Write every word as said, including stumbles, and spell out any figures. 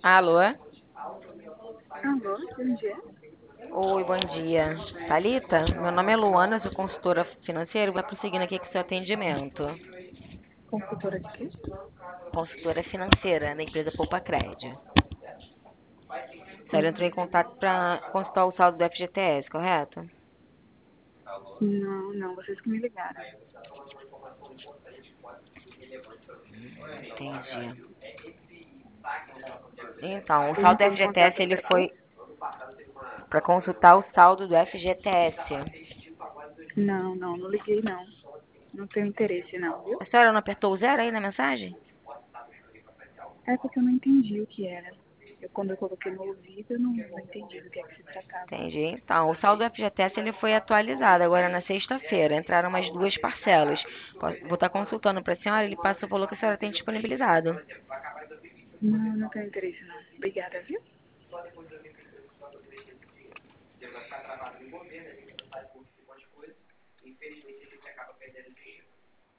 Alô? Alô, bom dia. Oi, bom dia. Thalita, meu nome é Luana, sou consultora financeira e vou prosseguindo aqui com o seu atendimento. Consultora de quê? Consultora financeira da empresa Poupa Cred. A senhora entrou em Hum, contato para consultar o saldo do F G T S, correto? não, não, vocês que me ligaram. Entendi. Então, o Vocês saldo do entraram em F G T S contato ele para quê? foi para consultar o saldo do F G T S. Não, não, não liguei não. Não tenho interesse não, viu? A senhora não apertou o zero aí na mensagem? É porque eu não entendi o que era. Eu, quando eu coloquei no ouvido, eu não, não entendi do que é que se tratava. Entendi. Então, o saldo do F G T S ele foi atualizado agora na sexta-feira. Entraram mais duas parcelas. Vou estar consultando para a senhora, ele passa o valor que a senhora tem disponibilizado. Não, não tenho interesse não. Obrigada, viu?